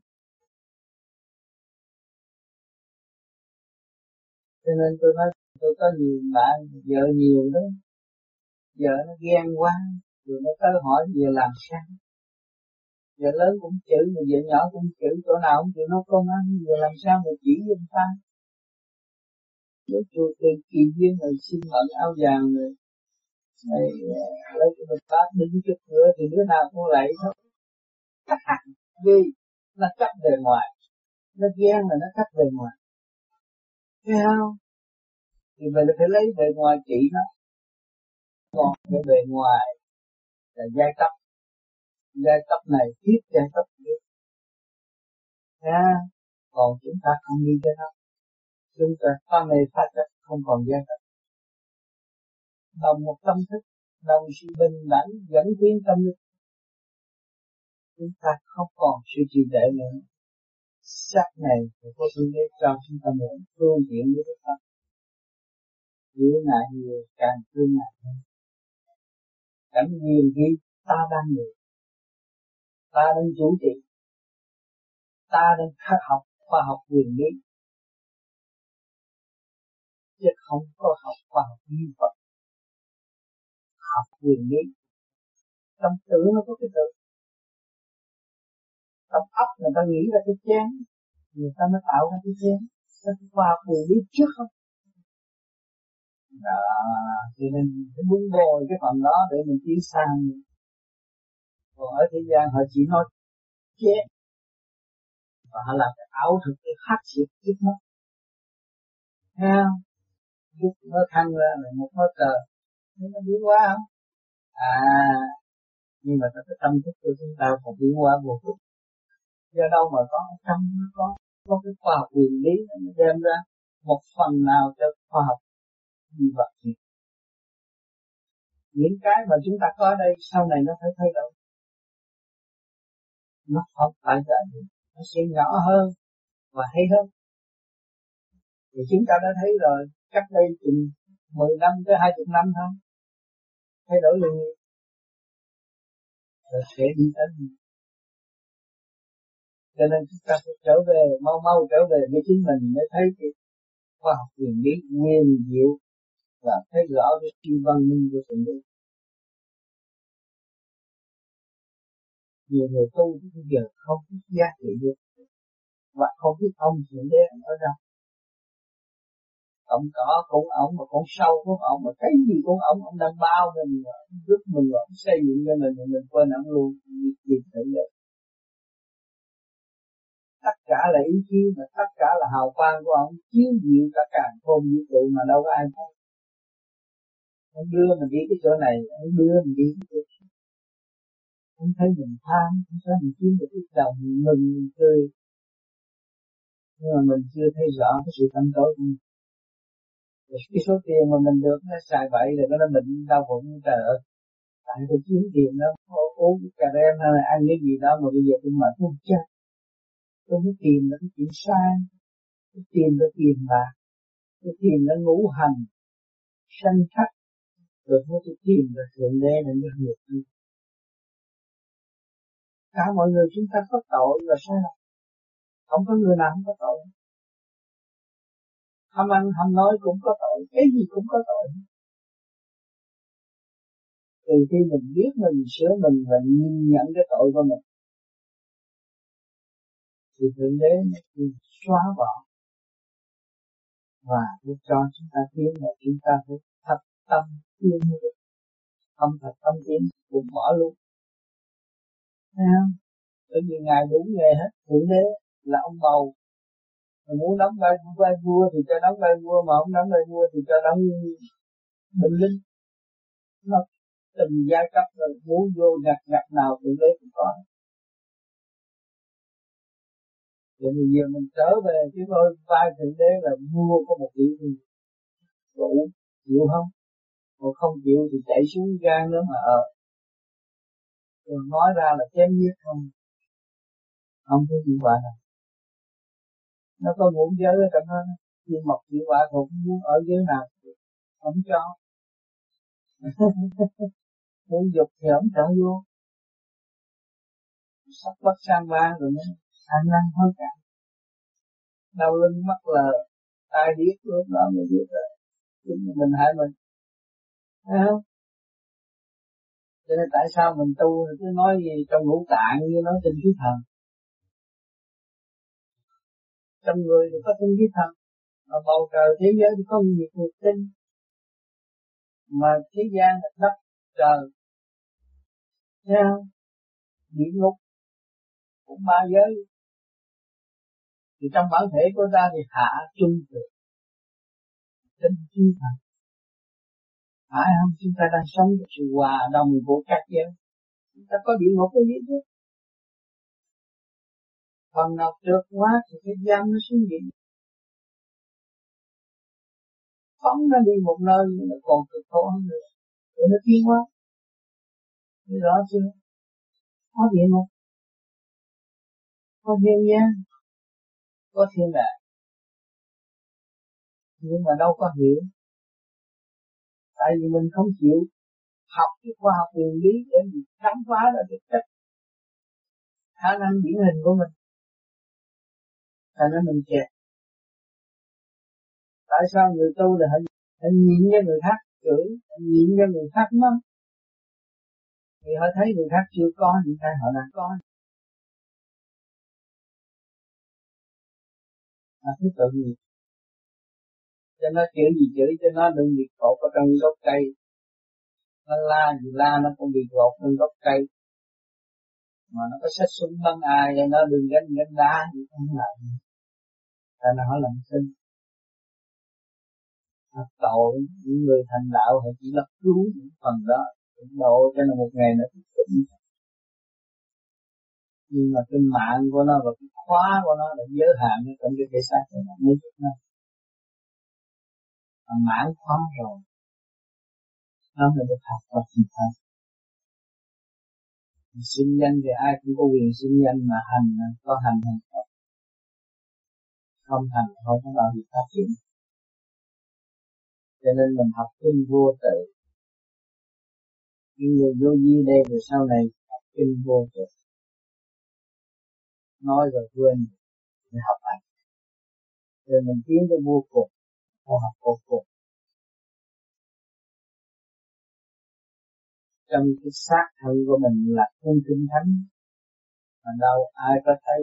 Cho nên tôi nói tôi có nhiều bạn vợ nhiều đó, vợ nó ghen quá, rồi nó tới hỏi về làm sao. Vợ lớn cũng chửi, mà vợ nhỏ cũng chửi, chỗ nào cũng chịu nói con ăn, giờ làm sao mà chỉ giùm ta. Lúc chùa kỳ kỳ duyên rồi xin mận áo vàng rồi, này lấy cái bịch bát đứng trước cửa thì đứa nào cũng lạy thôi. Vì nó cắt bề ngoài, nó ghen là nó cắt bề ngoài, thấy không? Thì mình phải lấy bề ngoài trị nó, còn cái bề ngoài là giai cấp, giai cấp này tiếp giai cấp kia, ha. Còn chúng ta không đi tới đó, chúng ta pha mê pha chấp không còn gian tật. Đồng một tâm thức, đồng sự bình đẳng dẫn tiến tâm linh. Chúng ta không còn sự trì trệ nữa. Sát này thì có sự để cho chúng ta mượn phương tiện với chúng ta. Giữ ngại nhiều càng thương ngại hơn. Cảnh nhiều khi ta đang được, ta đang chủ trị, ta đang khắc học khoa học quyền lý, chứ không có học khoa học nguyên vật. Học quyền lý, trong tự nó có cái tự. Trong óc người ta nghĩ ra cái chén, người ta mới tạo ra cái chén. Cái khoa học quyền lý trước không? Đó, cho nên phải muốn bồi cái phần đó để mình tiến sang. Còn ở thế gian họ chỉ nói chết, và họ làm cái ảo thực cái hát xịt trước mắt. Thấy không? Lúc nó thăng ra là một hơi cờ, nó biến hóa không? À, nhưng mà cái tâm thức của chúng ta còn biến hóa vô cùng. Do đâu mà có trong nó có có cái khoa học nguyên lý nó đem ra một phần nào cho khoa học di vật gì. Những cái mà chúng ta có đây sau này nó phải thay đổi. Nó không phải là nó sẽ nhỏ hơn và hay hơn. Thì chúng ta đã thấy rồi, cách đây chừng mười năm tới hai mươi năm thôi, thay đổi liền rồi sẽ đi tới. Cho nên chúng ta phải trở về, mau mau trở về với chính mình để thấy cái khoa học quyền lý nguyên diệu và thấy rõ cái chi văn minh của thượng đế. Nhiều người tu bây giờ không biết giá trị được và không biết ông thượng đế ở đâu. Ông cỏ cũng ổng, mà con sâu cũng ổng, mà cái gì cũng ổng, ông đang bao mình, giúp mình, ông xây dựng cho mình, mình quên ổng luôn, gì thượng đế. Tất cả là ý chí, mà tất cả là hào quang của ông chiếu diệu cả càn khôn vũ trụ mà đâu có ai thấy. Ông đưa mình đi cái chỗ này, ông đưa mình đi cái chỗ này. Ông thấy mình tham, ông thấy mình kiếm được ít đồng, mình mừng, mình cười. Nhưng mà mình chưa thấy rõ cái sự tâm tối của mình. Cái số tiền mà mình được nó xài bậy rồi nó bệnh đau bụng trời ơi. Tại tôi kiếm tiền đó, uống cà rem hay là ăn cái gì đó mà bây giờ tôi mệt không chết. Tôi muốn tìm là cái chuyện sai, tôi tìm là tiền bạc, tôi tìm là ngũ hành, sanh khắc, rồi mới tôi tìm là thượng đế là nhân nghiệp. Cả mọi người chúng ta có tội và sai, không có người nào không có tội. Ham ăn ham nói cũng có tội, cái gì cũng có tội. Từ khi mình biết mình sửa mình và nhìn nhận cái tội của mình, thì thượng đế nó xóa bỏ và nó cho chúng ta tiến, và chúng ta phải thật tâm tiến được. Không thật tâm tiến cũng bỏ luôn. Thấy không? Bởi vì Ngài đủ nghề hết, thượng đế là ông bầu. Mà muốn đóng vai, vai vua thì cho đóng vai vua, mà không đóng vai vua thì cho đóng binh lính. Nó từng giai cấp rồi, muốn vô ngặt ngặt nào thượng đế cũng có. Vậy thì giờ mình trở về chứ thôi, vai thượng đế là vua có một vị gì đủ, chịu không? Còn không chịu thì chạy xuống gan nữa mà ờ. Rồi nói ra là chém giết không? Không có chịu quả nào. Nó có ngũ giới ở trong đó, nhưng mọc chịu quả cũng muốn ở giới nào, không cho. Muốn dục thì không cho vô. Sắp bắt sang ba rồi mới ăn năn hối cải. Đau lưng mắt lờ, tai điếc lúc đó mới biết rồi. Chính mình hại mình. Thấy không? Cho nên tại sao mình tu cứ nói gì trong ngũ tạng như nói tinh khí thần. Trong người thì có tinh khí thần, mà bầu trời thế giới thì có nhiệt nguyệt tinh, mà thế gian là đất trời. Thấy không? Địa ngục cũng ba giới. Thì trong bản thể của ta thì hạ trung được tinh khí thần. Phải không? Chúng ta đang sống trong sự hòa đồng của các giới. Chúng ta có địa ngục cái gì chứ? Phần nào trượt quá thì cái giam nó xuống gì? phóng nó đi một nơi nó còn cực khổ hơn nữa, rồi nó tiến hóa. Thấy rõ chưa? Có gì không? Có thiên nhiên, có thiên đại, nhưng mà đâu có hiểu. Tại vì mình không chịu học cái khoa học nguyên lý để mình khám phá ra được chất khả năng điển hình của mình. Thành ra mình kẹt. Tại sao người tu là họ, họ nhịn cho người khác chửi, họ nhịn cho người khác mắng? Vì họ thấy người khác chưa có thì thay họ đã có. Họ thấy tội nghiệp. Cho nó chửi gì chửi, cho nó đừng bị cột ở trong gốc cây. Nó la gì la, nó cũng bị gột trong gốc cây. Mà nó có xách súng bắn ai, cho nó đừng gánh gánh đá gì không làm. Tại nó hỏi làm sinh. Thật tội, những người thành đạo họ chỉ là cứu những phần đó, độ cho nó một ngày nó tiếp tục. Nhưng mà cái mạng của nó và cái khóa của nó đã giới hạn trong cái thể xác của nó mới được nó. Mà mãn khóa rồi, nó mới được học và thực hành. Sinh danh thì ai cũng có quyền sinh danh, mà hành có hành hay không. Không hành không có bao giờ phát triển. Cho nên mình học kinh vô tự. Những người vô vi đây rồi sau này học kinh vô tự. Nói rồi quên để học hành. Rồi mình tiến tới vô cùng, không học vô cùng. Trong cái xác thân của mình là không kinh thánh, mà đâu ai có thấy.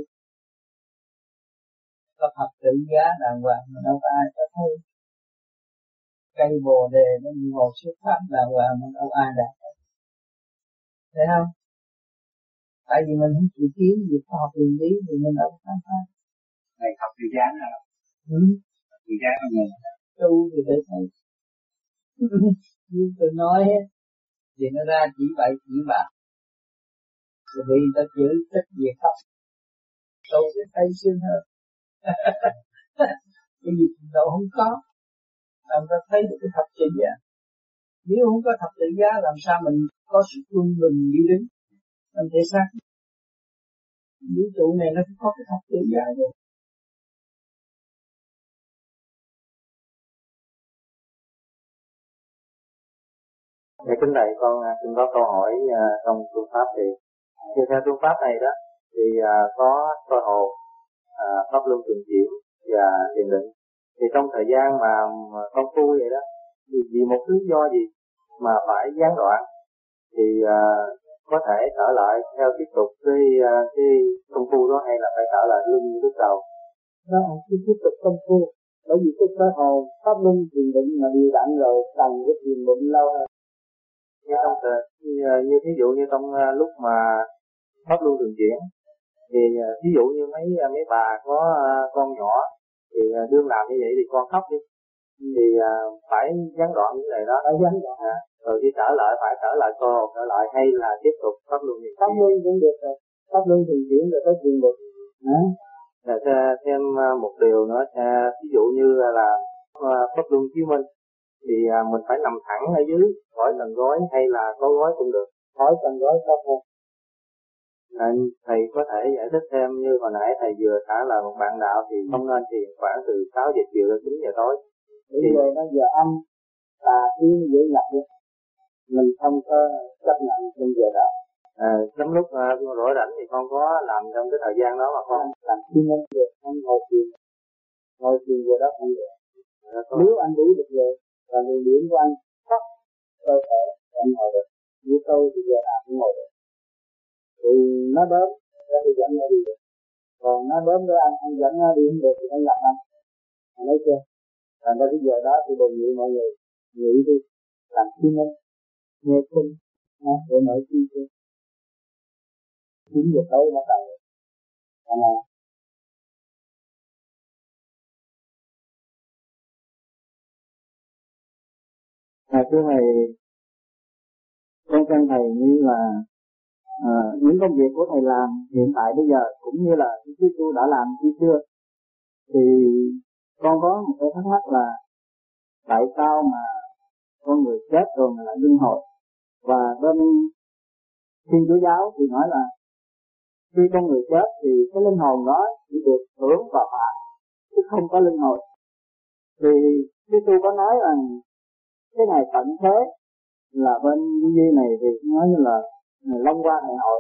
Có Phật tử giá đàng hoàng mà đâu có ai có thấy. Cây bồ đề nó ngồi xuất pháp đàng hoàng mà đâu ai đã thấy. Thấy không? Tại vì mình không chịu tiến về khoa học nguyên lý thì mình đâu có khám phá. Này học tự giá nào đâu? Ừ. Tự giá là mình. Tu thì để thấy. Như tôi nói thì nó ra chỉ bậy chỉ bạc. Rồi bị người ta chửi trách về khóc. Tu cái tay xương hơn. Cái gì đâu không có. Làm ta thấy được cái thập tự giá. Nếu không có thập tự giá làm sao mình có sự quân bình đi đứng trong thể xác. Vũ trụ này nó có cái thập tự giá rồi. Để kính thầy con xin có câu hỏi uh, trong phương pháp thì như theo phương pháp này đó thì uh, có soi hồn, uh, pháp luân thường chuyển và thiền định. Thì trong thời gian mà công phu vậy đó thì vì một lý do gì mà phải gián đoạn thì uh, có thể trở lại theo tiếp tục cái uh, cái công phu đó hay là phải trở lại luân như lúc đầu? Đó là cái tiếp tục công phu. Bởi vì cái soi hồn, pháp luân thiền định mà điều đặn rồi cần cái thiền định lâu hơn. Như trong như, như thí dụ như trong lúc mà pháp luân thường chuyển thì ví dụ như mấy mấy bà có con nhỏ thì đương làm như vậy thì con khóc đi thì phải gián đoạn những này đó, phải gián đoạn à, rồi khi trở lại phải trở lại cô trở lại hay là tiếp tục pháp luân gì? Pháp luân cũng được rồi, pháp luân thường chuyển rồi tới thiền định. À. Rồi thêm một điều nữa, ví dụ như là pháp luân chiếu minh thì mình phải nằm thẳng ở dưới khỏi cần gối hay là có gối cũng được? Khỏi cần gối tốt hơn. À, thầy có thể giải thích thêm như hồi nãy thầy vừa trả lời một bạn đạo thì không nên thiền khoảng từ sáu giờ chiều đến chín giờ tối. Bây giờ nó giờ âm và tiếng dễ nhập đi. Mình không có chấp nhận trong giờ đó. À, trong lúc uh, rỗi rảnh thì con có làm trong cái thời gian đó mà con làm khi nên được, không ngồi thiền. Ngồi thiền giờ đó không được. À, con... Nếu anh đủ được rồi, và luồng điển của anh thấp cơ thể, anh ngồi được. Như tôi thì giờ nào cũng ngồi được. Thì nó đến, nó đi dẫn nó đi được. Còn nó đến với anh, anh dẫn nó đi không được thì anh gặp anh. Anh thấy chưa? Thành ra cái giờ đó thì đề nghị mọi người nghĩ đi, làm khi nên nghe kinh, để mở chi chứ. chín giờ tối bắt đầu. Thành là à, thưa thầy, con chân thầy như là à, những công việc của thầy làm hiện tại bây giờ cũng như là trước tôi đã làm khi xưa thì con có một cái thắc mắc là tại sao mà con người chết rồi mà lại luân hồi. Và bên Thiên Chúa giáo thì nói là khi con người chết thì cái linh hồn đó chỉ được hưởng và phạt chứ không có luân hồi. Thì Chúa tôi có nói rằng cái ngày tận thế là bên du di này thì nói như là long qua đại hội.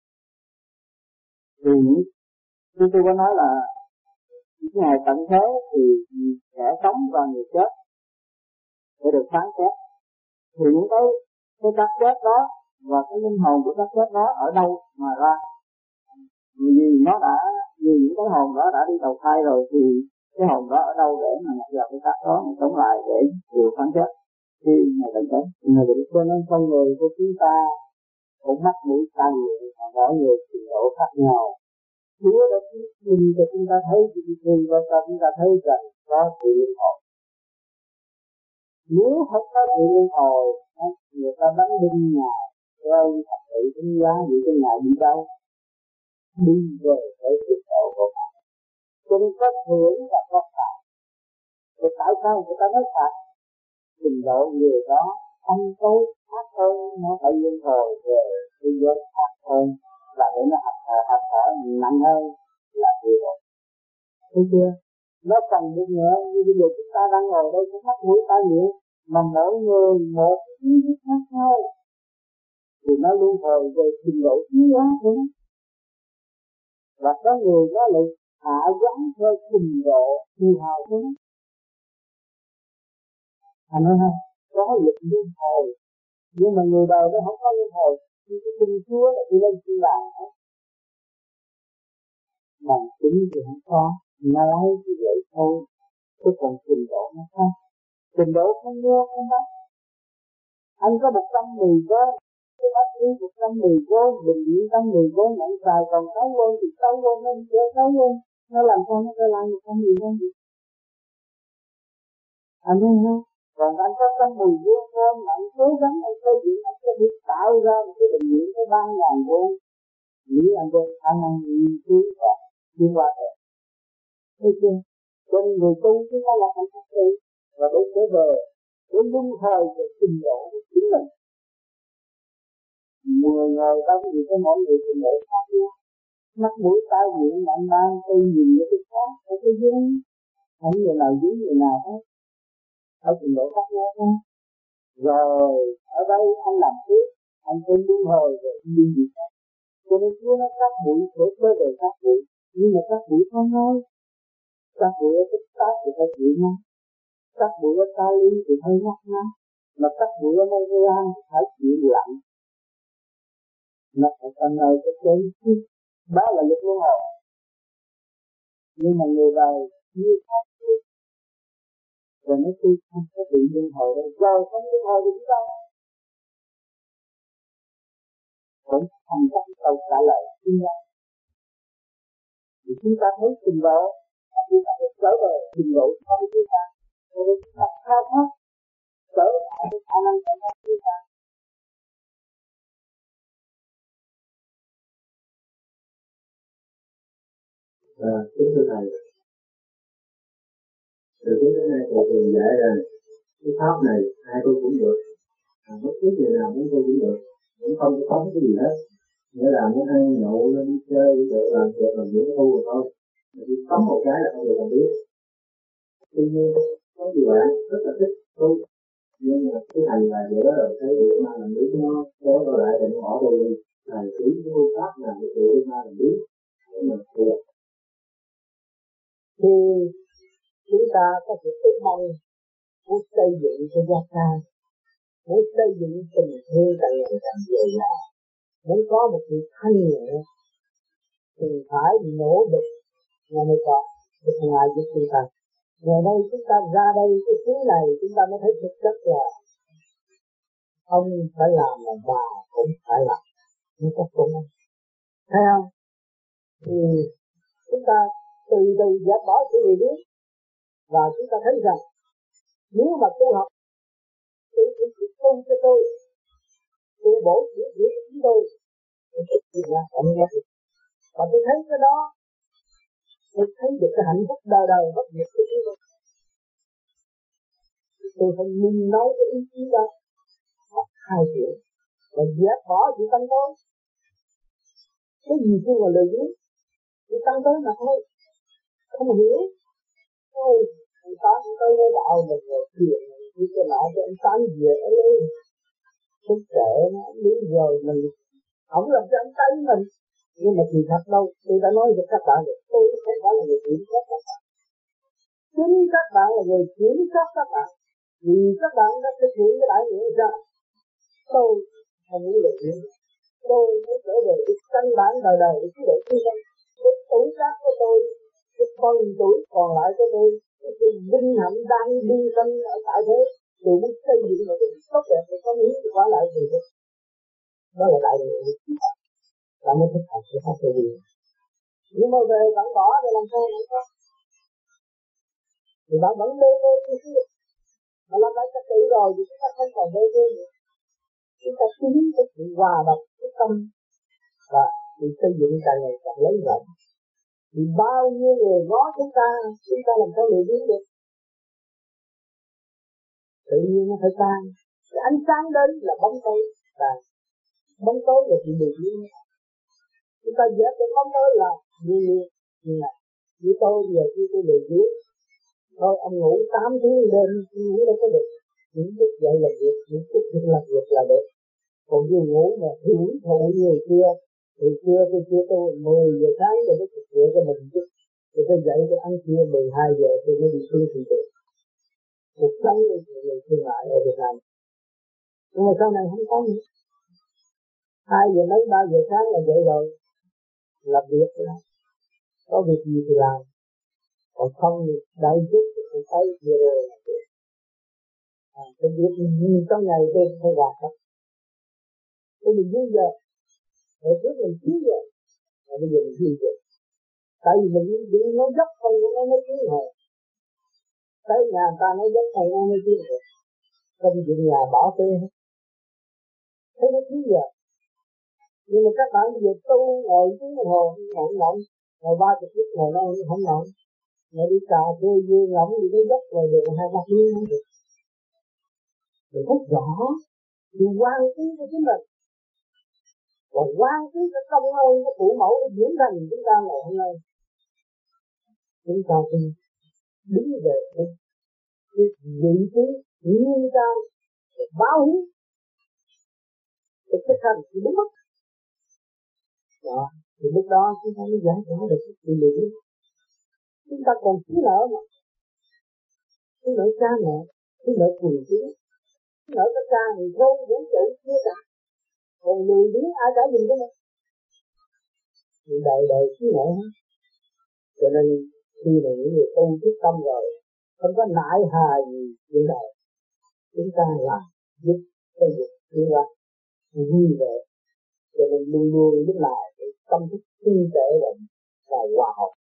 Thì Chúa tôi có nói là cái ngày tận thế thì kẻ sống và người chết sẽ được phán xét. Thì những cái cái xác chết đó và cái linh hồn của xác chết đó ở đâu mà ra? Vì nó đã, vì những cái hồn đó đã đi đầu thai rồi thì cái hồn đó ở đâu để mà nhập vào cái xác đó mà sống lại để chịu phán xét khi ngày tận thế. Ngày tận thế cho nên con người của chúng ta cũng mắc mũi tai miệng và mỗi người trình độ khác nhau. Chúa đã nhìn cho chúng ta thấy thì cho chúng ta thấy rằng có sự linh hồn. Nếu không có sự linh hồn, người ta đánh đinh nhà rơi thật sự tính giá gì cái nhà đi đâu, đi về tới sự độ của bạn. Cho nên có thưởng và có phạt. Rồi tại sao người ta nói phạt? Trình độ người đó ăn tối ác hơn, nó phải luân hồi về thế giới ác hơn, và để nó hạt thở hạt thở nặng hơn là điều đó. Thấy chưa? Nó cần được nữa, như bây giờ chúng ta đang ngồi đây cũng mắc mũi tai miệng, mà mỗi người một ý thức khác nhau thì nó luân hồi về trình độ tiến hóa của nó. Và có người nó lại hạ gắn theo trình độ hư hào của nó. Anh nói không? Có lực luân hồi, nhưng mà người đời nó không có luân hồi. Nhưng cái tình Chúa là đi lên thiên đàng hết. Bằng tính thì không có, nói thì vậy thôi, chứ còn trình độ nó khác. Trình độ không nghe không đó. Anh có một trăm mười vốn, cái bác sĩ một trăm mười vốn, bình điện trăm mười vốn nặng xài, còn sáu vốn thì sáu vốn nó đi chơi sáu vốn. Nó làm sao nó phải làm một trăm mười vốn gì? Anh thấy không? Còn anh có trăm mười vốn vốn, anh cố gắng anh xây dựng, anh sẽ biết tạo ra một cái bệnh viện có ba ngàn vốn. Nếu anh có khả năng nghiên cứu và tiến qua được. Thấy chưa? Cho nên người tu chúng ta là không có tu, và để trở về để luân hồi về trình độ của chính mình. Mười người ta có gì có mỗi người trình độ khác nhau. Mắt mũi tai miệng mạnh mang tôi nhìn với cái khác, có cái duyên. Không người nào dưới người nào hết. Ở trình độ khác nhau thôi. Rồi ở đây anh làm tiếp, anh sẽ luân hồi về đi gì khác. Cho nên Chúa nói các bụi sẽ trở về các bụi, nhưng mà các bụi không nói. Các bụi ở tích tác thì phải chịu nó. Các bụi ở ta lý thì hơi ngắt ngắt. Mà các bụi ở Mông Lan thì phải chịu lạnh. Nó phải tầm nơi cái chơi chứ. Đó là lực luân hồi. Nhưng mà người đời như khác chứ. Rồi nói tôi không có bị luân hồi đâu. Rồi không luân hồi thì đâu. Cũng không có câu trả lời chính xác. Thì chúng ta thấy trình độ, chúng ta phải trở về trình độ không chúng ta. Rồi chúng ta khao khát trở lại cái khả năng của chúng ta. À, kính thưa thầy, từ trước đến nay thầy thường dạy rằng cái pháp này ai tôi cũng được, à, bất cứ người nào muốn tôi cũng được, cũng không có cấm cái gì hết. Nghĩa là muốn ăn nhậu, nó đi chơi, đi được làm được làm những thu rồi thôi. Mà chỉ cấm một cái là không được làm biết. Tuy nhiên có nhiều bạn rất là thích tu, nhưng mà cái hành là dễ rồi thấy được ma làm biết nó kéo vào lại thì nó bỏ tôi đi. Thầy chỉ cái phương pháp nào để tự ma làm biết để mà tu. Khi chúng ta có sự ước mong muốn xây dựng cái gia can, muốn xây dựng tình thương càng ngày càng dồi dào, muốn có một sự thanh nhẹ thì phải nỗ lực là mới có được ngoài giúp chúng ta. Ngày nay chúng ta ra đây cái thứ này chúng ta mới thấy thực chất là ông phải làm mà bà cũng phải làm, không có cũng không. Thấy không? Thì chúng ta từ từ dẹp bỏ sự người biết và chúng ta thấy rằng nếu mà tu học tôi cũng chỉ tu cho tôi, tu bổ sửa chữa cho chúng tôi, tôi sẽ tìm ra cảm giác được. Và tôi thấy cái đó, tôi thấy được cái hạnh phúc đời đời bất diệt của chúng tôi. tôi phải nung nấu cái ý chí đó học hai chuyện và dẹp bỏ sự tăng tối. Cái gì cũng là lời biếng, sự tăng tối mà thôi, không hiểu. Thôi, người ta cũng tới với đạo mình rồi chuyện như cái nọ cho anh tán về lên, xúc trẻ nó lý rồi mình không làm cho anh tán mình. Nhưng mà thì thật đâu, tôi đã nói với các bạn rồi, tôi không phải là người kiểm soát các bạn. Chính các bạn là người kiểm soát các bạn. Vì các bạn đã thực hiện cái đại nghĩa ra. Tôi không muốn được chuyện. Tôi muốn trở về cái căn bản đời đời cái chế độ tư nhân. Cái tuổi tác của tôi, cái phần tuổi còn lại của tôi, cái sự vinh hạnh đang đi thân ở tại thế, tôi muốn xây dựng một cái tốt đẹp để có hướng thì qua lại gì đó. Đó là đại nghĩa của chúng ta. Bạn mới thích học sẽ phát triển gì. Nhưng mà về bạn bỏ thì làm sao không có. Thì bạn vẫn mê mê như thế. Mà làm lại trật tự rồi thì chúng ta không còn mê mê nữa. Chúng ta tiến cái sự hòa đồng cái tâm và sự xây dựng càng ngày càng lấy rộng. Vì bao nhiêu người ngó chúng ta, chúng ta làm sao lừa biến được. Tự nhiên nó phải tan. Cái ánh sáng đến là bóng tối, và bóng tối là sự lừa biến. Chúng ta dẹp cái bóng tối là như như này. Như tôi giờ khi tôi lừa biến. Thôi ông ngủ tám tiếng đêm, ngủ đâu có được. Những chút dậy là việc, những chút thức là việc là được. Còn như ngủ mà hưởng thụ như hồi xưa, hồi xưa tôi chưa tôi mười giờ sáng rồi tôi thực hiện cho mình chút. Rồi tôi dậy tôi ăn trưa mười hai giờ tôi mới đi xuống thị trường. Cuộc sống của người thương mại ở Việt Nam. Nhưng mà sau này không có nữa. Hai giờ mấy ba giờ sáng là dậy rồi, làm việc đó. Có việc gì thì làm. Còn không thì đại chút thì thấy vừa rồi là việc. À, cái việc gì trong ngày tôi không hoạt hết. Tôi mình vui giờ, hồi trước mình chín giờ, mà bây giờ mình vui giờ. Tại vì mình đi nói dốc không, nó nói chín hồi. Tới nhà ta nói dốc không, nó nói chín hồi. Không chuyện nhà bỏ phê hết. Thế nó chín giờ. Nhưng mà các bạn bây giờ tu ngồi tiếng đồng hồ, ngọng ngọng, ngồi ba chục phút ngồi nó không ngọng. Mà đi cà phê dư ngọng đi nói dốc rồi được hai ba tiếng không được. Mình thấy rõ, thì quan trí của chính mình. Còn quan trí cái công ơn của phụ mẫu để diễn thành chúng ta ngày hôm nay. Chúng ta cũng đứng về cái, cái vị trí nghiêm cao để báo hiếu để thực hành thì đúng mất. Đó, thì lúc đó chúng ta mới giải tỏa được cái sự luyện. Chúng ta còn thiếu nợ mà, thiếu nợ cha mẹ, thiếu nợ quần chúng, thiếu nợ tất cả người vô vũ trụ chưa cả. Còn người biến ai trả mình cho mình. Thì đời đời thiếu nợ hết. Cho nên khi mà những người tu quyết tâm rồi, không có nại hà gì trên đời, chúng ta làm giúp cái việc tiến hóa vui vẻ. Cho nên luôn luôn lúc nào tâm thức tinh tế và hòa hợp.